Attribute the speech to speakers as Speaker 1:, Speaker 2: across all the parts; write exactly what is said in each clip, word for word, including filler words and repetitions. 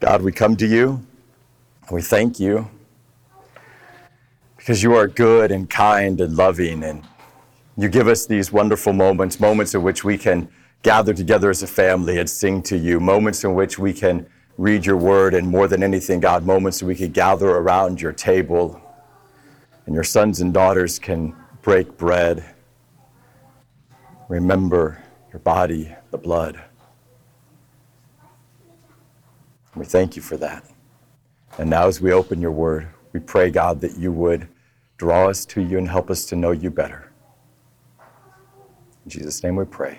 Speaker 1: God, we come to you, we thank you, because you are good and kind and loving, and you give us these wonderful moments, moments in which we can gather together as a family and sing to you, moments in which we can read your word, and more than anything, God, moments that we can gather around your table, and your sons and daughters can break bread, remember your body, the blood. We thank you for that. And now as we open your word, we pray, God, that you would draw us to you and help us to know you better. In Jesus' name we pray.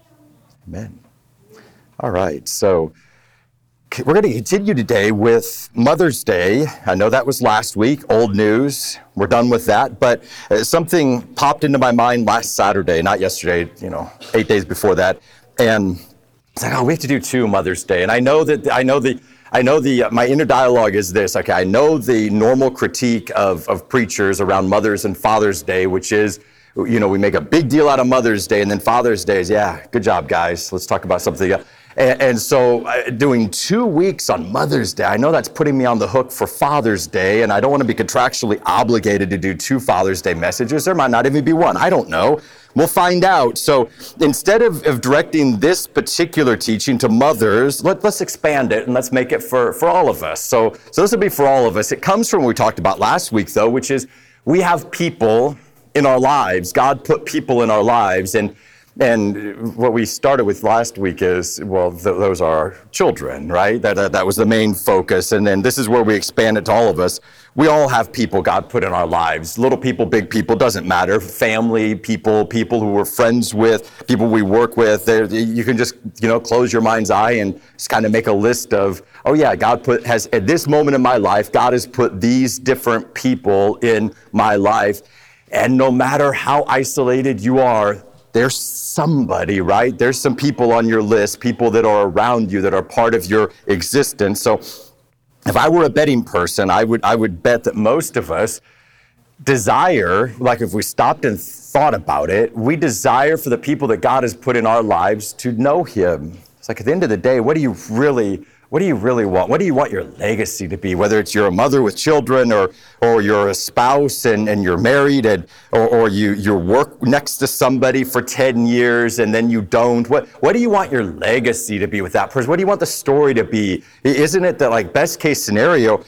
Speaker 1: Amen. All right, so we're going to continue today with Mother's Day. I know that was last week, old news. We're done with that, but something popped into my mind last Saturday, not yesterday, you know, eight days before that, and it's like, oh, we have to do two Mother's Day. And I know that, I know the, I know the, uh, my inner dialogue is this, okay, I know the normal critique of, of preachers around Mother's and Father's Day, which is, you know, we make a big deal out of Mother's Day, and then Father's Day is, yeah, good job, guys. Let's talk about something else. And, and so uh, doing two weeks on Mother's Day, I know that's putting me on the hook for Father's Day, and I don't want to be contractually obligated to do two Father's Day messages. There might not even be one. I don't know. We'll find out. So instead of, of directing this particular teaching to mothers, let, let's expand it and let's make it for, for all of us. So, so this will be for all of us. It comes from what we talked about last week, though, which is we have people in our lives. God put people in our lives, and And what we started with last week is, well, th- those are our children, right? That, that that was the main focus. And then this is where we expand it to all of us. We all have people God put in our lives. Little people, big people, doesn't matter. Family, people, people who we're friends with, people we work with. They're, you can just, you know, close your mind's eye and just kind of make a list of, oh yeah, God put has, at this moment in my life, God has put these different people in my life. And no matter how isolated you are, there's somebody, right? There's some people on your list, people that are around you that are part of your existence. So if I were a betting person, I would I would bet that most of us desire, like if we stopped and thought about it, we desire for the people that God has put in our lives to know him. It's like at the end of the day, what do you really What do you really want? What do you want your legacy to be? Whether it's you're a mother with children, or or you're a spouse and, and you're married, and or, or you, you work next to somebody for ten years and then you don't. What what do you want your legacy to be with that person? What do you want the story to be? Isn't it that, like, best case scenario,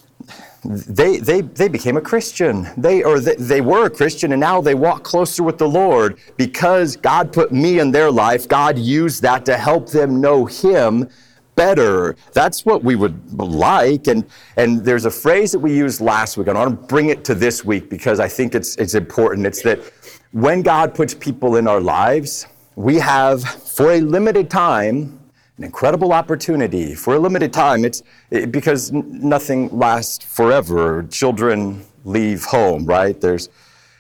Speaker 1: they they they became a Christian. They or they, they were a Christian, and now they walk closer with the Lord because God put me in their life. God used that to help them know him better. That's what we would like. And and there's a phrase that we used last week. I want to bring it to this week because I think it's it's important. It's that when God puts people in our lives, we have, for a limited time, an incredible opportunity. For a limited time, it's it, because nothing lasts forever. Children leave home, right? There's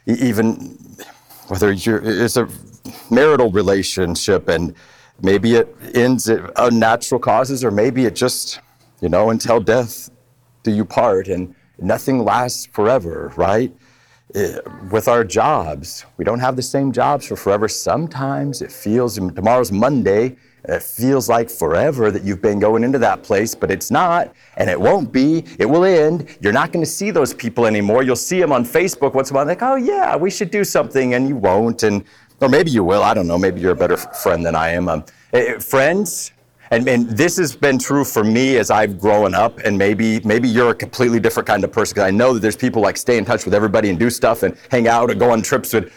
Speaker 1: even, whether you're, it's a marital relationship, and maybe it ends at unnatural causes, or maybe it just, you know, until death do you part, and nothing lasts forever, right? It, with our jobs, we don't have the same jobs for forever. Sometimes it feels, tomorrow's Monday, and it feels like forever that you've been going into that place, but it's not, and it won't be. It will end. You're not going to see those people anymore. You'll see them on Facebook once in a while, like, oh yeah, we should do something, and you won't, and or maybe you will. I don't know. Maybe you're a better friend than I am. Um, uh, friends, and, and this has been true for me as I've grown up, and maybe maybe you're a completely different kind of person, because I know that there's people like stay in touch with everybody and do stuff and hang out and go on trips with.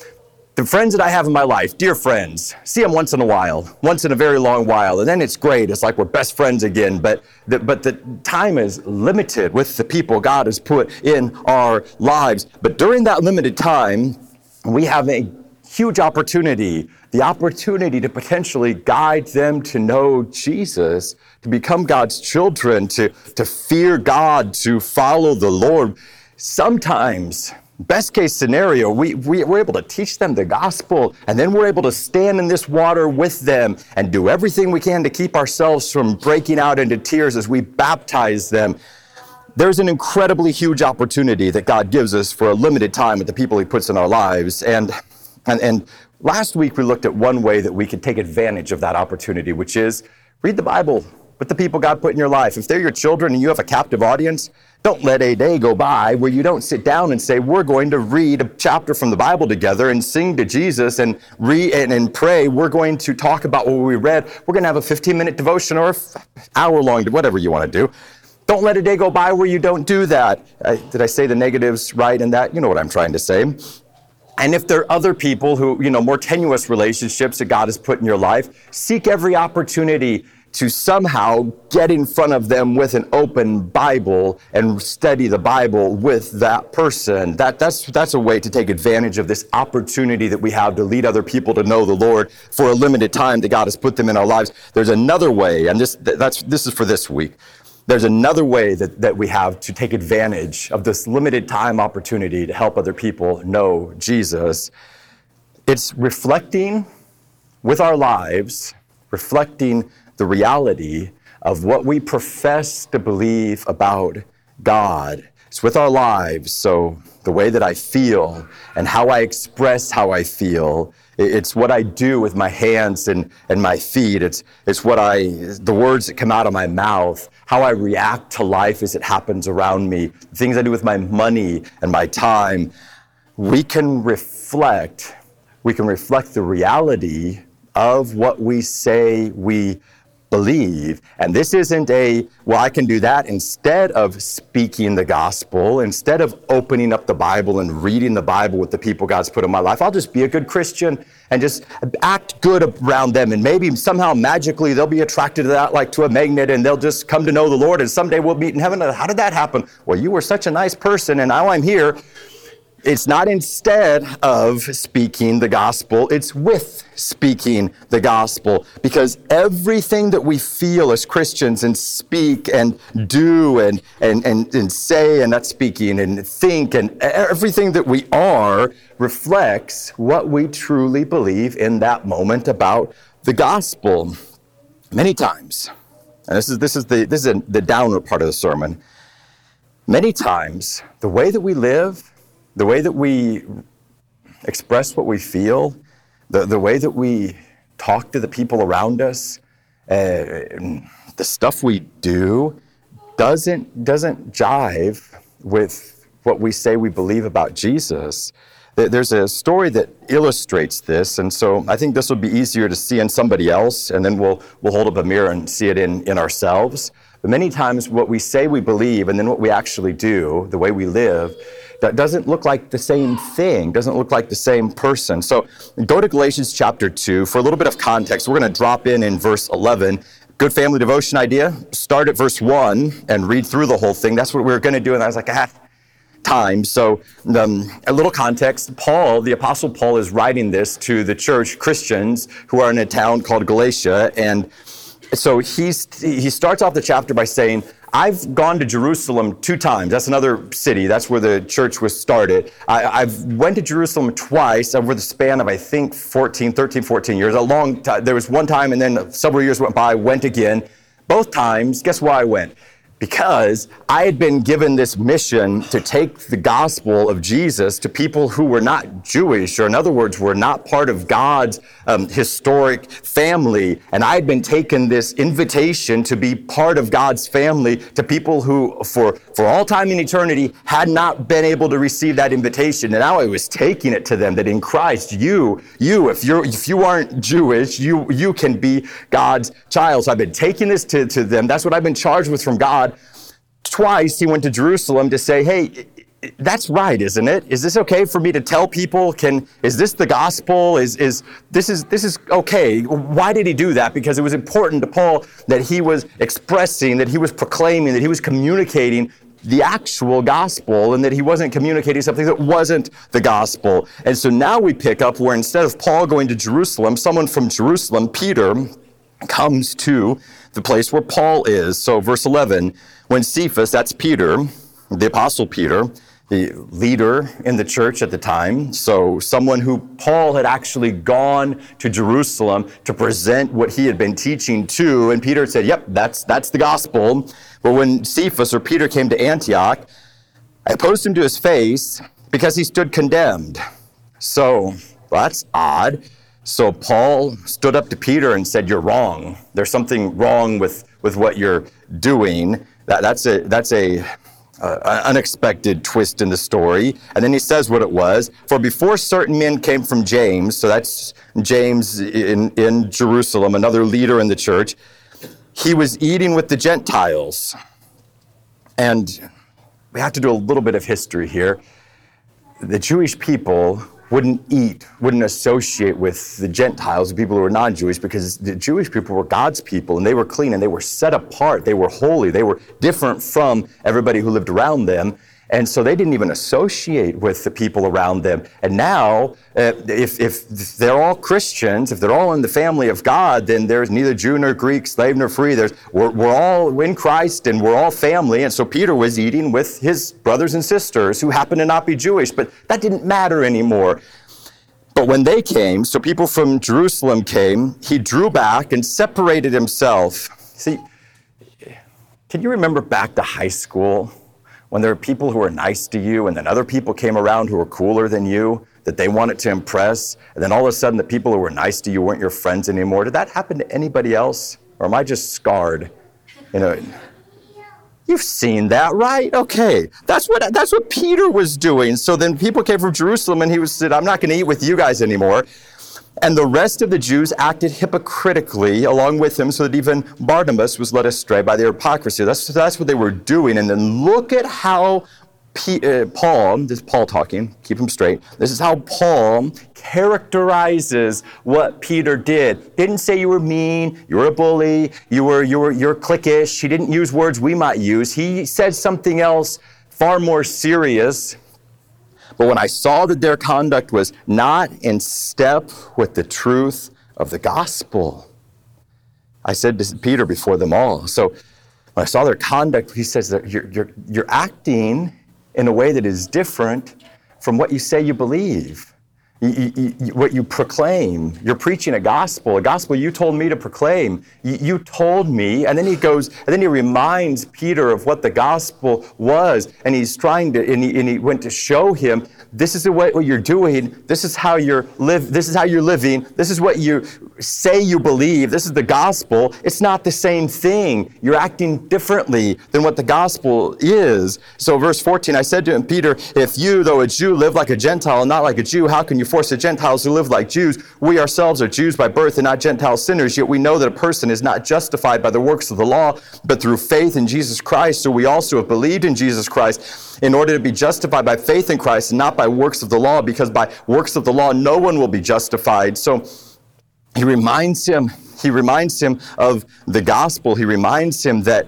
Speaker 1: The friends that I have in my life, dear friends, see them once in a while, once in a very long while, and then it's great. It's like we're best friends again, but the, but the time is limited with the people God has put in our lives. But during that limited time, we have a huge opportunity, the opportunity to potentially guide them to know Jesus, to become God's children, to, to fear God, to follow the Lord. Sometimes, best case scenario, we, we, we're able to teach them the gospel, and then we're able to stand in this water with them and do everything we can to keep ourselves from breaking out into tears as we baptize them. There's an incredibly huge opportunity that God gives us for a limited time with the people he puts in our lives. And And, and last week we looked at one way that we could take advantage of that opportunity, which is read the Bible with the people God put in your life. If they're your children and you have a captive audience, don't let a day go by where you don't sit down and say, we're going to read a chapter from the Bible together and sing to Jesus and read and, and pray. We're going to talk about what we read. We're going to have a fifteen-minute devotion or an hour-long, whatever you want to do. Don't let a day go by where you don't do that. Uh, did I say the negatives right in that? You know what I'm trying to say. And if there are other people who, you know, more tenuous relationships that God has put in your life, seek every opportunity to somehow get in front of them with an open Bible and study the Bible with that person. That, that's, that's a way to take advantage of this opportunity that we have to lead other people to know the Lord for a limited time that God has put them in our lives. There's another way, and this, that's, this is for this week. There's another way that, that we have to take advantage of this limited time opportunity to help other people know Jesus. It's reflecting with our lives, reflecting the reality of what we profess to believe about God. It's with our lives, so the way that I feel and how I express how I feel. It's what I do with my hands and, and my feet. It's, it's what I, the words that come out of my mouth, how I react to life as it happens around me, the things I do with my money and my time. We can reflect, we can reflect the reality of what we say we believe. And this isn't a, well, I can do that instead of speaking the gospel, instead of opening up the Bible and reading the Bible with the people God's put in my life. I'll just be a good Christian and just act good around them. And maybe somehow magically they'll be attracted to that like to a magnet and they'll just come to know the Lord and someday we'll meet in heaven. How did that happen? Well, you were such a nice person and now I'm here. It's not instead of speaking the gospel, it's with speaking the gospel. Because everything that we feel as Christians and speak and do and, and, and, and say, and not speaking, and think, and everything that we are reflects what we truly believe in that moment about the gospel. Many times, and this is, this is, the, this is the downer part of the sermon, many times the way that we live, the way that we express what we feel, the, the way that we talk to the people around us, uh, the stuff we do doesn't, doesn't jive with what we say we believe about Jesus. There's a story that illustrates this, and so I think this will be easier to see in somebody else, and then we'll, we'll hold up a mirror and see it in, in ourselves. But many times what we say we believe and then what we actually do, the way we live, that doesn't look like the same thing, doesn't look like the same person. So go to Galatians chapter two. For a little bit of context, we're going to drop in in verse eleven. Good family devotion idea. Start at verse one and read through the whole thing. That's what we were going to do. And I was like, ah, time. So um, a little context. Paul, the Apostle Paul, is writing this to the church Christians who are in a town called Galatia. And so he's, he starts off the chapter by saying, I've gone to Jerusalem two times. That's another city. That's where the church was started. I, I've went to Jerusalem twice over the span of, I think, fourteen, thirteen, fourteen years. A long time. There was one time and then several years went by, went again. Both times, guess why I went? Because I had been given this mission to take the gospel of Jesus to people who were not Jewish, or in other words, were not part of God's um, historic family. And I had been taken this invitation to be part of God's family to people who, for, for all time in eternity, had not been able to receive that invitation. And now I was taking it to them that in Christ, you, you, if you're, if you aren't Jewish, you, you can be God's child. So I've been taking this to, to them. That's what I've been charged with from God. Twice he went to Jerusalem to say, hey, that's right, isn't it? Is this okay for me to tell people? Can, is this the gospel? Is, is, this is, this is okay. Why did he do that? Because it was important to Paul that he was expressing, that he was proclaiming, that he was communicating the actual gospel, and that he wasn't communicating something that wasn't the gospel. And so now we pick up where instead of Paul going to Jerusalem, someone from Jerusalem, Peter, comes to the place where Paul is. So verse eleven, when Cephas, that's Peter, the apostle Peter, the leader in the church at the time, so someone who Paul had actually gone to Jerusalem to present what he had been teaching to, and Peter said, yep, that's that's the gospel. But when Cephas or Peter came to Antioch, I opposed him to his face because he stood condemned. So well, that's odd. So Paul stood up to Peter and said, you're wrong. There's something wrong with with what you're doing. That, that's a that's a uh, unexpected twist in the story. And then he says what it was. For before certain men came from James, so that's James in, in Jerusalem, another leader in the church, he was eating with the Gentiles. And we have to do a little bit of history here. The Jewish people wouldn't eat, wouldn't associate with the Gentiles, the people who were non-Jewish, because the Jewish people were God's people, and they were clean, and they were set apart, they were holy, they were different from everybody who lived around them, and so they didn't even associate with the people around them. And now, uh, if, if they're all Christians, if they're all in the family of God, then there's neither Jew nor Greek, slave nor free. There's we're, we're all in Christ, and we're all family. And so Peter was eating with his brothers and sisters who happened to not be Jewish, but that didn't matter anymore. But when they came, so people from Jerusalem came, he drew back and separated himself. See, can you remember back to high school when there were people who were nice to you and then other people came around who were cooler than you, that they wanted to impress, and then all of a sudden the people who were nice to you weren't your friends anymore? Did that happen to anybody else? Or am I just scarred? You know, you've seen that, right? Okay, that's what that's what Peter was doing. So then people came from Jerusalem and he was said, I'm not going to eat with you guys anymore. And the rest of the Jews acted hypocritically along with him, so that even Barnabas was led astray by their hypocrisy. That's, that's what they were doing. And then look at how P, uh, Paul, this is Paul talking, keep him straight. This is how Paul characterizes what Peter did. Didn't say you were mean, you were a bully, you were, you were, you're cliquish. He didn't use words we might use. He said something else far more serious. But when I saw that their conduct was not in step with the truth of the gospel, I said to Peter before them all. So when I saw their conduct, he says that you're, you're, you're acting in a way that is different from what you say you believe. You, you, you, what you proclaim. You're preaching a gospel, a gospel you told me to proclaim. You, you told me, and then he goes, and then he reminds Peter of what the gospel was, and he's trying to, and he, and he went to show him, this is the way what you're doing. This is how you're live. This is how you're living. This is what you say you believe. This is the gospel. It's not the same thing. You're acting differently than what the gospel is. So, verse fourteen, I said to him, Peter, if you, though a Jew, live like a Gentile and not like a Jew, how can you force the Gentiles to live like Jews? We ourselves are Jews by birth and not Gentile sinners. Yet we know that a person is not justified by the works of the law, but through faith in Jesus Christ. So we also have believed in Jesus Christ in order to be justified by faith in Christ and not by works of the law, because by works of the law no one will be justified. So he reminds him, he reminds him of the gospel. He reminds him that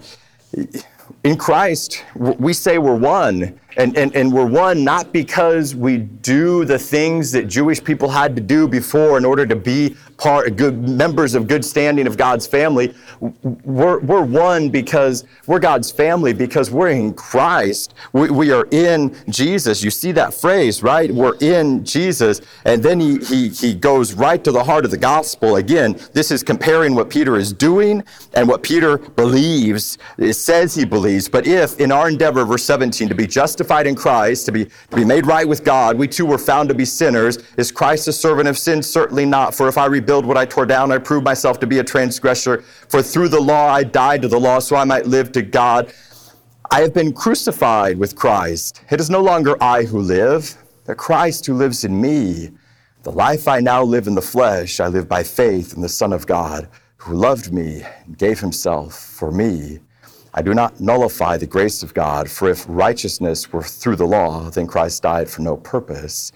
Speaker 1: in Christ we say we're one. And, and, and we're one not because we do the things that Jewish people had to do before in order to be part, good members of good standing of God's family. We're, we're one because we're God's family, because we're in Christ. We, we are in Jesus. You see that phrase, right? We're in Jesus. And then he, he, he goes right to the heart of the gospel. Again, this is comparing what Peter is doing and what Peter believes. It says he believes. But if in our endeavor, verse seventeen, to be justified in Christ, to be, to be made right with God, we too were found to be sinners. Is Christ a servant of sin? Certainly not. For if I rebuild what I tore down, I prove myself to be a transgressor. For through the law I died to the law, so I might live to God. I have been crucified with Christ. It is no longer I who live, but Christ who lives in me. The life I now live in the flesh, I live by faith in the Son of God, who loved me and gave himself for me. I do not nullify the grace of God, for if righteousness were through the law, then Christ died for no purpose.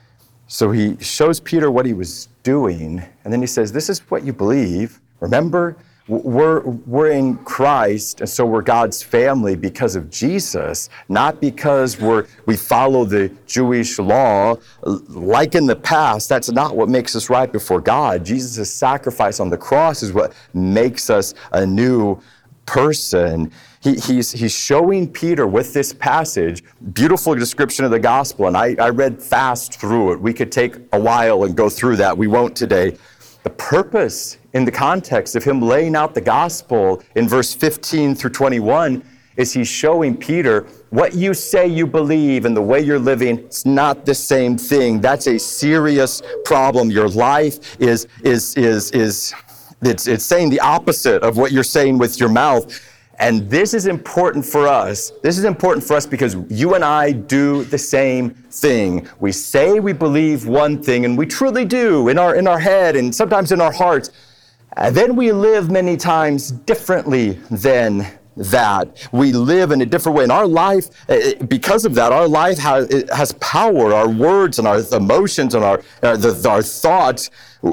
Speaker 1: So he shows Peter what he was doing, and then he says, this is what you believe. Remember, we're, we're in Christ, and so we're God's family because of Jesus, not because we're, we follow the Jewish law. Like in the past, that's not what makes us right before God. Jesus' sacrifice on the cross is what makes us a new person. He, he's, he's showing Peter with this passage, beautiful description of the gospel, and I, I read fast through it. We could take a while and go through that. We won't today. The purpose in the context of him laying out the gospel in verse fifteen through twenty-one is he's showing Peter, what you say you believe and the way you're living, it's not the same thing. That's a serious problem. Your life is, is, is, is, It's, it's saying the opposite of what you're saying with your mouth. And this is important for us. This is important for us because you and I do the same thing. We say we believe one thing, and we truly do in our, in our head and sometimes in our hearts. And then we live many times differently than that. We live in a different way. And our life, because of that, our life has, it has power. Our words and our emotions and our, our, the, our thoughts,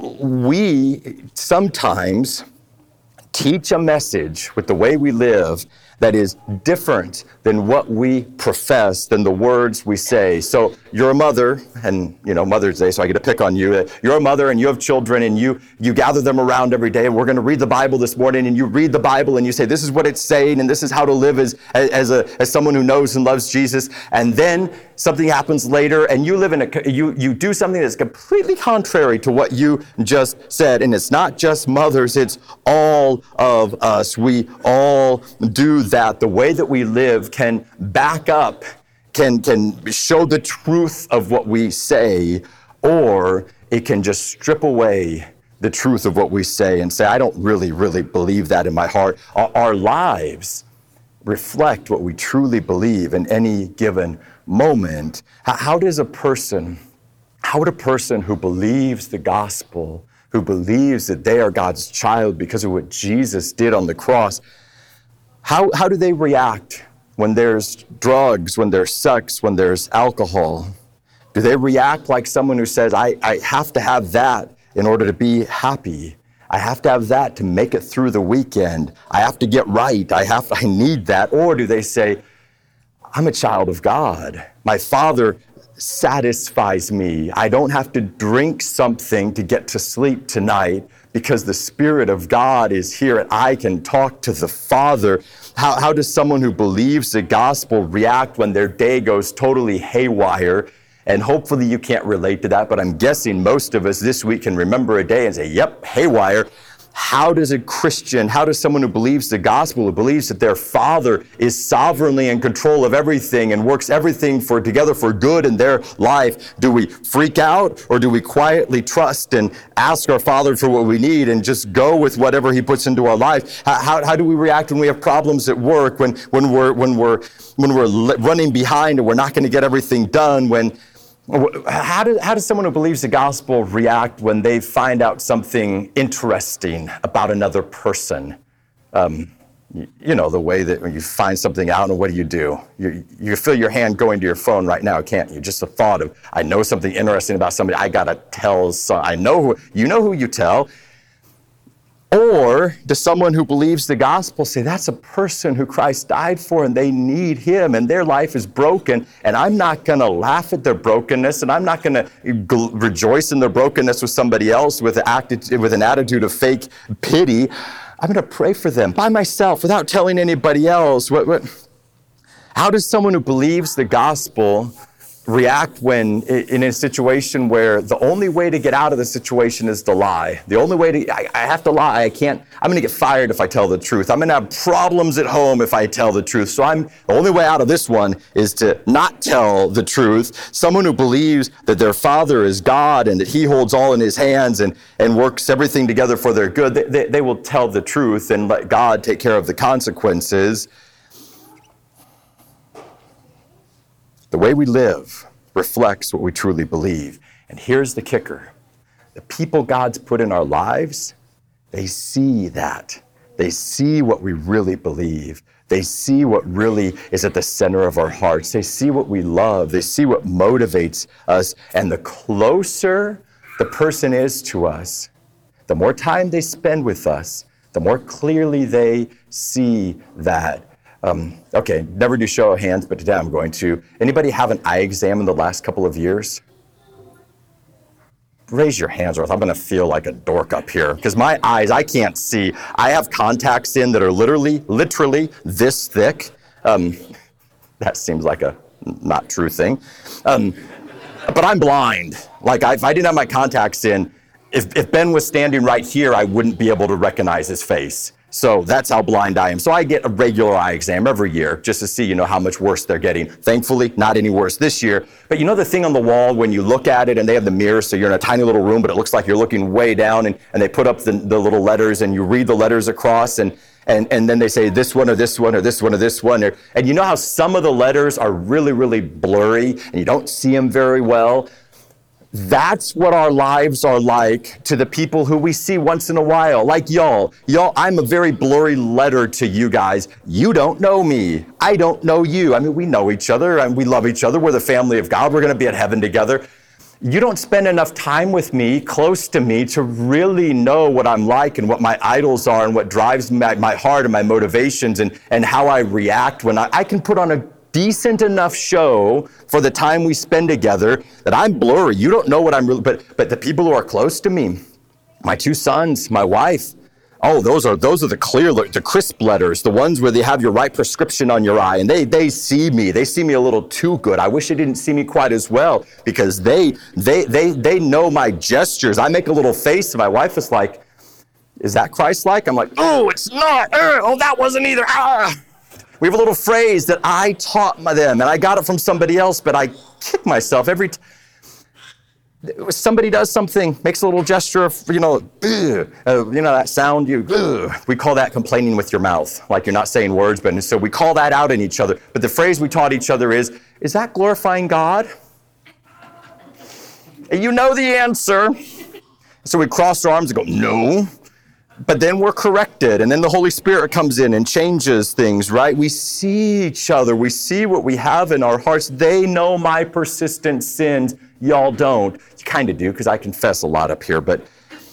Speaker 1: we sometimes teach a message with the way we live that is different than what we profess, than the words we say. So you're a mother, and you know, Mother's Day, so I get to pick on you. You're a mother and you have children, and you you gather them around every day, and we're going to read the Bible this morning, and you read the Bible and you say, this is what it's saying, and this is how to live as as a as someone who knows and loves Jesus. And then something happens later, and you live in a you you do something that's completely contrary to what you just said. And it's not just mothers, it's all of us. We all do that. The way that we live can back up, can, can show the truth of what we say, or it can just strip away the truth of what we say and say, I don't really, really believe that in my heart. Our, our lives reflect what we truly believe in any given moment. How, how does a person, how would a person who believes the gospel, who believes that they are God's child because of what Jesus did on the cross, How how do they react when there's drugs, when there's sex, when there's alcohol? Do they react like someone who says, I, I have to have that in order to be happy? I have to have that to make it through the weekend. I have to get right. I have I need that. Or do they say, I'm a child of God. My Father satisfies me. I don't have to drink something to get to sleep tonight, because the Spirit of God is here and I can talk to the Father. How, how does someone who believes the gospel react when their day goes totally haywire? And hopefully you can't relate to that, but I'm guessing most of us this week can remember a day and say, yep, haywire. How does a Christian, how does someone who believes the gospel, who believes that their Father is sovereignly in control of everything and works everything for together for good in their life, do we freak out, or do we quietly trust and ask our Father for what we need and just go with whatever He puts into our life? How, how, how do we react when we have problems at work, when when we're when we're when we're running behind and we're not going to get everything done? When How does, how does someone who believes the gospel react when they find out something interesting about another person? Um, you, you know, the way that when you find something out, and what do you do? You, you feel your hand going to your phone right now, can't you? Just the thought of, I know something interesting about somebody, I got to tell some, I know who, you know who you tell. Or does someone who believes the gospel say, that's a person who Christ died for and they need Him and their life is broken, and I'm not going to laugh at their brokenness, and I'm not going to gl- rejoice in their brokenness with somebody else with, act- with an attitude of fake pity. I'm going to pray for them by myself without telling anybody else. What, what? How does someone who believes the gospel react when in a situation where the only way to get out of the situation is to lie? The only way to, I, I have to lie. I can't, I'm going to get fired if I tell the truth. I'm going to have problems at home if I tell the truth. So I'm, the only way out of this one is to not tell the truth. Someone who believes that their Father is God and that He holds all in His hands and, and works everything together for their good, they, they, they will tell the truth and let God take care of the consequences. The way we live reflects what we truly believe. And here's the kicker. The people God's put in our lives, they see that. They see what we really believe. They see what really is at the center of our hearts. They see what we love. They see what motivates us. And the closer the person is to us, the more time they spend with us, the more clearly they see that. Um, okay, never do show of hands, but today I'm going to. Anybody have an eye exam in the last couple of years? Raise your hands, or I'm going to feel like a dork up here, because my eyes, I can't see. I have contacts in that are literally, literally this thick. Um, that seems like a not true thing. Um, but I'm blind. Like, I, if I didn't have my contacts in, if, if Ben was standing right here, I wouldn't be able to recognize his face. So that's how blind I am. So I get a regular eye exam every year just to see, you know, how much worse they're getting. Thankfully, not any worse this year. But you know the thing on the wall when you look at it and they have the mirror, so you're in a tiny little room, but it looks like you're looking way down, and, and they put up the, the little letters and you read the letters across, and, and, and then they say this one or this one or this one or this one. Or, and you know how some of the letters are really, really blurry and you don't see them very well? That's what our lives are like to the people who we see once in a while, like y'all. Y'all, I'm a very blurry letter to you guys. You don't know me. I don't know you. I mean, we know each other and we love each other. We're the family of God. We're going to be at heaven together. You don't spend enough time with me, close to me, to really know what I'm like and what my idols are and what drives my, my heart and my motivations and, and how I react when I, I can put on a decent enough show for the time we spend together that I'm blurry. You don't know what I'm really, but but the people who are close to me, my two sons, my wife, oh, those are those are the clear, the crisp letters, the ones where they have your right prescription on your eye, and they they see me. They see me a little too good. I wish they didn't see me quite as well because they they they they know my gestures. I make a little face, and my wife is like, "Is that Christ-like?" I'm like, "Oh, it's not. Uh, oh, that wasn't either." Ah. We have a little phrase that I taught them, and I got it from somebody else, but I kick myself every time. Somebody does something, makes a little gesture of, you know, uh, you know that sound, you, ugh. We call that complaining with your mouth, like you're not saying words, but so we call that out in each other. But the phrase we taught each other is, is that glorifying God? And you know the answer. So we cross our arms and go, no. But then we're corrected, and then the Holy Spirit comes in and changes things, right? We see each other. We see what we have in our hearts. They know my persistent sins. Y'all don't. You kind of do, because I confess a lot up here, but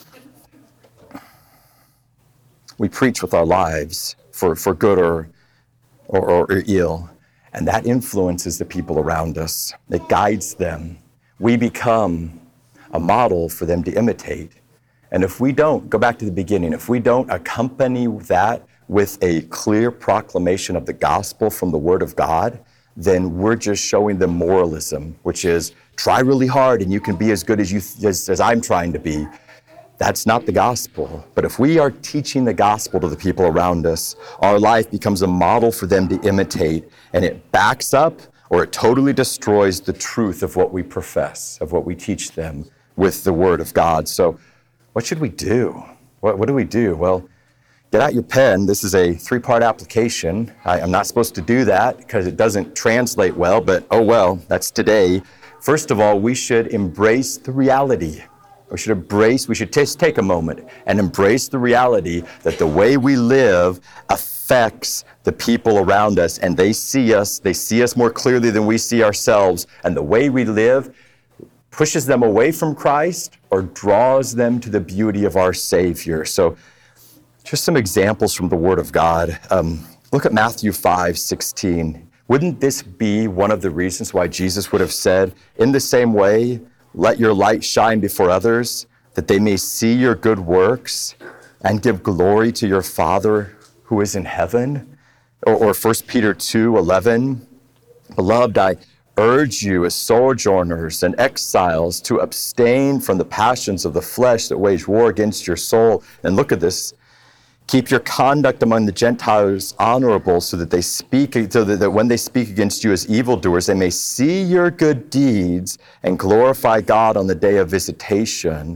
Speaker 1: we preach with our lives for, for good or, or, or ill, and that influences the people around us. It guides them. We become a model for them to imitate. And if we don't, go back to the beginning, if we don't accompany that with a clear proclamation of the gospel from the Word of God, then we're just showing them moralism, which is try really hard and you can be as good as you as, as I'm trying to be. That's not the gospel. But if we are teaching the gospel to the people around us, our life becomes a model for them to imitate, and it backs up or it totally destroys the truth of what we profess, of what we teach them with the Word of God. So what should we do? What, what do we do? Well, get out your pen. This is a three-part application. I, I'm not supposed to do that because it doesn't translate well, but oh well, that's today. First of all, we should embrace the reality. We should embrace, we should just take a moment and embrace the reality that the way we live affects the people around us, and they see us, they see us more clearly than we see ourselves, and the way we live pushes them away from Christ or draws them to the beauty of our Savior. So just some examples from the Word of God. Um, look at Matthew five sixteen. Wouldn't this be one of the reasons why Jesus would have said, in the same way, let your light shine before others, that they may see your good works and give glory to your Father who is in heaven? Or, or First Peter two eleven, beloved, I urge you as sojourners and exiles to abstain from the passions of the flesh that wage war against your soul. And look at this. Keep your conduct among the Gentiles honorable, so that they speak, so that when they speak against you as evildoers, they may see your good deeds and glorify God on the day of visitation.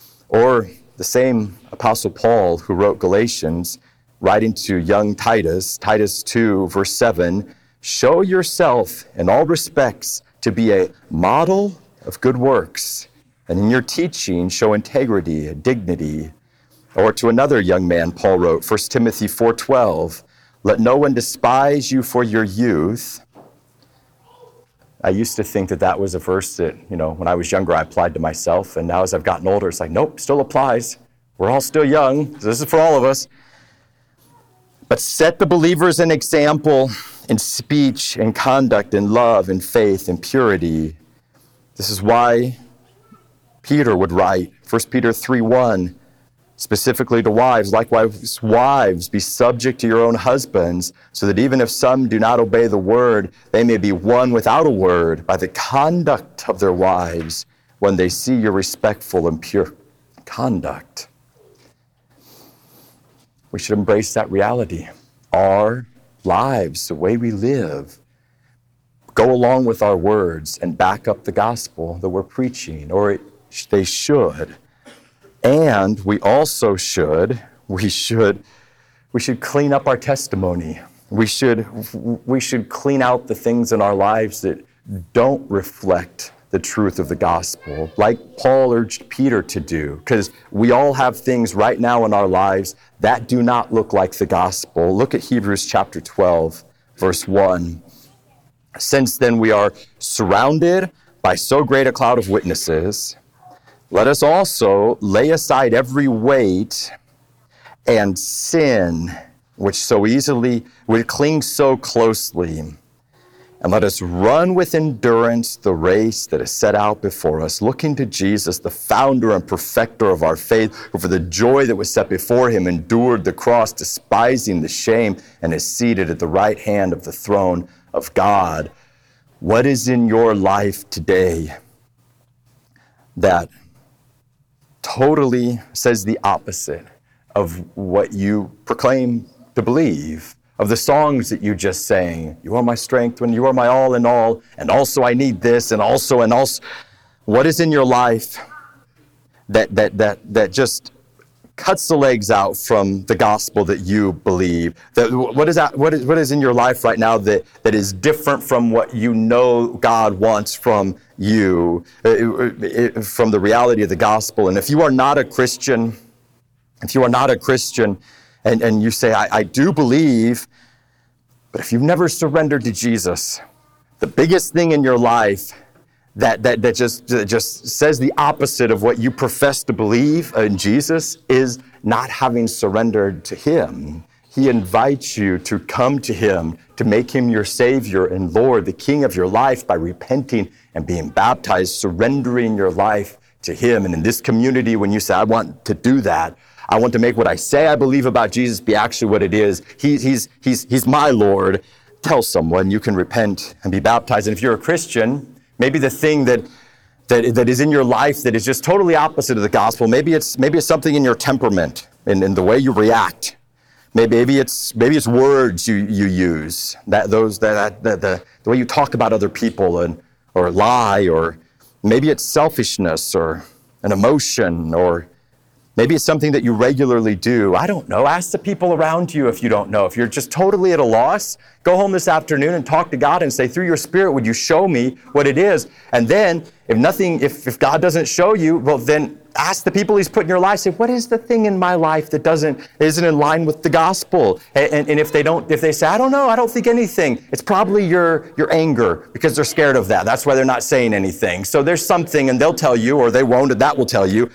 Speaker 1: Or the same Apostle Paul, who wrote Galatians, writing to young Titus, Titus two, verse seven, show yourself in all respects to be a model of good works, and in your teaching show integrity and dignity. Or to another young man, Paul wrote, First Timothy four twelve, let no one despise you for your youth. I used to think that that was a verse that, you know, when I was younger, I applied to myself, and now as I've gotten older, it's like, nope, still applies. We're all still young. This is for all of us. But set the believers an example in speech and conduct and love and faith and purity. This is why Peter would write, First Peter three one, specifically to wives, likewise wives, be subject to your own husbands, so that even if some do not obey the word, they may be won without a word by the conduct of their wives when they see your respectful and pure conduct. We should embrace that reality. Our lives, the way we live, go along with our words and back up the gospel that we're preaching, or it, they should. And we also should, we should, we should clean up our testimony. We should, we should clean out the things in our lives that don't reflect the truth of the gospel, like Paul urged Peter to do, because we all have things right now in our lives that do not look like the gospel. Look at Hebrews chapter twelve, verse one. Since then we are surrounded by so great a cloud of witnesses, let us also lay aside every weight and sin, which so easily, which clings so closely. And let us run with endurance the race that is set out before us, looking to Jesus, the founder and perfecter of our faith, who for the joy that was set before him endured the cross, despising the shame, and is seated at the right hand of the throne of God. What is in your life today that totally says the opposite of what you proclaim to believe? Of the songs that you just sang, you are my strength when you are my all in all, and also I need this, and also, and also. What is in your life that that that that just cuts the legs out from the gospel that you believe? That, what is that? What is what is in your life right now that that is different from what you know God wants from you, from the reality of the gospel? And if you are not a Christian, if you are not a Christian, And, and you say, I, I do believe, but if you've never surrendered to Jesus, the biggest thing in your life that, that, that, just, that just says the opposite of what you profess to believe in Jesus is not having surrendered to him. He invites you to come to him, to make him your Savior and Lord, the King of your life, by repenting and being baptized, surrendering your life to him. And in this community, when you say, I want to do that, I want to make what I say I believe about Jesus be actually what it is. He, he's, he's, he's my Lord. Tell someone you can repent and be baptized. And if you're a Christian, maybe the thing that, that, that is in your life that is just totally opposite of the gospel, maybe it's, maybe it's something in your temperament, in, in the way you react. Maybe, maybe it's maybe it's words you, you use, that those that, that the, the way you talk about other people, and or lie, or maybe it's selfishness or an emotion, or maybe it's something that you regularly do. I don't know. Ask the people around you if you don't know. If you're just totally at a loss, go home this afternoon and talk to God and say, through your Spirit, would you show me what it is? And then if nothing, if, if God doesn't show you, well, then ask the people he's put in your life, say, what is the thing in my life that doesn't, isn't in line with the gospel? And, and, and if they don't, if they say, I don't know, I don't think anything, it's probably your, your anger, because they're scared of that. That's why they're not saying anything. So there's something, and they'll tell you, or they won't, and that will tell you.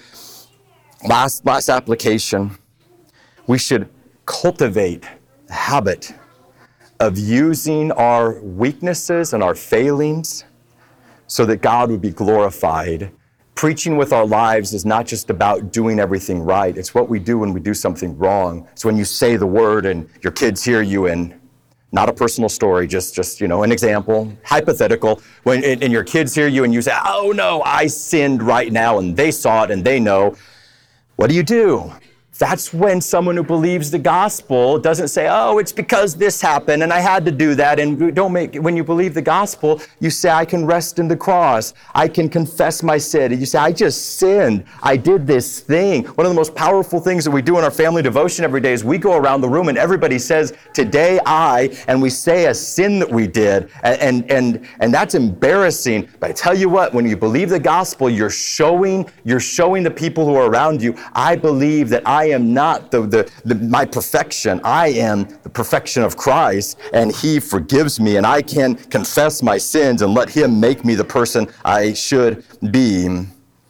Speaker 1: Last, last application, we should cultivate the habit of using our weaknesses and our failings so that God would be glorified. Preaching with our lives is not just about doing everything right. It's what we do when we do something wrong. It's when you say the word and your kids hear you, and not a personal story, just, just you know, an example, hypothetical. When and your kids hear you and you say, oh no, I sinned right now, and they saw it and they know. What do you do? That's when someone who believes the gospel doesn't say, oh, it's because this happened and I had to do that. And don't make, when you believe the gospel, you say, I can rest in the cross. I can confess my sin. And you say, I just sinned. I did this thing. One of the most powerful things that we do in our family devotion every day is we go around the room and everybody says, today I, and we say a sin that we did. And, and, and, and that's embarrassing. But I tell you what, when you believe the gospel, you're showing, you're showing the people who are around you, I believe that I I am not the, the, the my perfection. I am the perfection of Christ, and he forgives me, and I can confess my sins and let him make me the person I should be.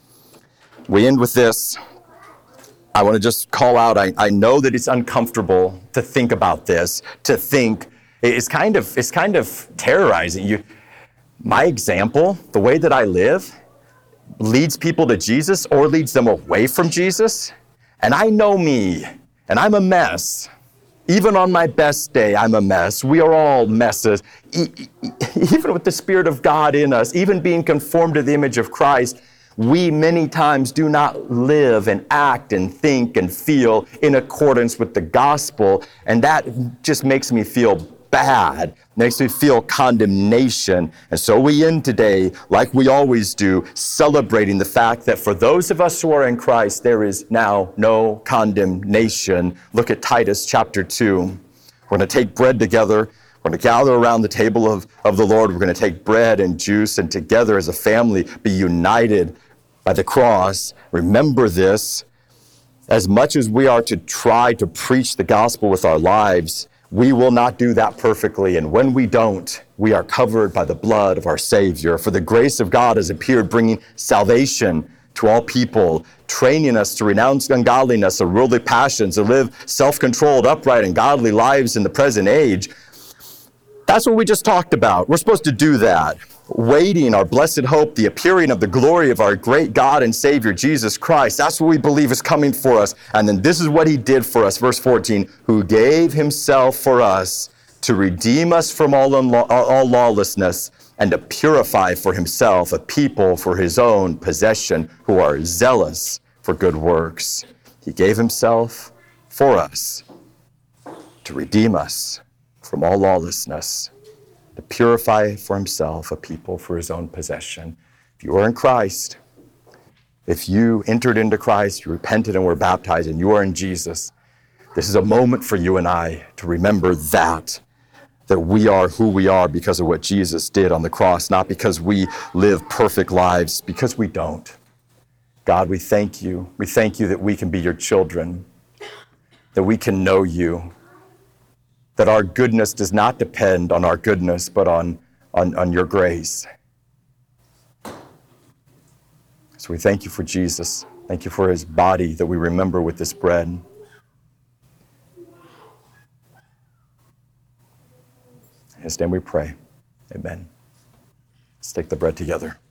Speaker 1: We end with this. I want to just call out, I, I know that it's uncomfortable to think about this, to think, it's kind of, it's kind of terrorizing you. My example, the way that I live, leads people to Jesus or leads them away from Jesus. And I know me, and I'm a mess. Even on my best day, I'm a mess. We are all messes. E- e- even with the Spirit of God in us, even being conformed to the image of Christ, We many times do not live and act and think and feel in accordance with the gospel, and that just makes me feel bad, makes me feel condemnation. And so we end today, like we always do, celebrating the fact that for those of us who are in Christ, there is now no condemnation. Look at Titus chapter two. We're going to take bread together. We're going to gather around the table of, of the Lord. We're going to take bread and juice, and together as a family be united by the cross. Remember this. As much as we are to try to preach the gospel with our lives, we will not do that perfectly. And when we don't, we are covered by the blood of our Savior. For the grace of God has appeared, bringing salvation to all people, training us to renounce ungodliness and worldly passions, to live self-controlled, upright, and godly lives in the present age. That's what we just talked about. We're supposed to do that. Waiting our blessed hope, the appearing of the glory of our great God and Savior, Jesus Christ. That's what we believe is coming for us. And then this is what he did for us. Verse fourteen, who gave himself for us to redeem us from all, unlaw- all lawlessness and to purify for himself a people for his own possession who are zealous for good works. He gave himself for us to redeem us from all lawlessness, to purify for himself a people for his own possession. If you are in Christ, if you entered into Christ, you repented and were baptized, and you are in Jesus, this is a moment for you and I to remember that, that we are who we are because of what Jesus did on the cross, not because we live perfect lives, because we don't. God, we thank you. We thank you that we can be your children, that we can know you, that our goodness does not depend on our goodness, but on, on, on your grace. So we thank you for Jesus. Thank you for his body that we remember with this bread. In his name we pray. Amen. Let's take the bread together.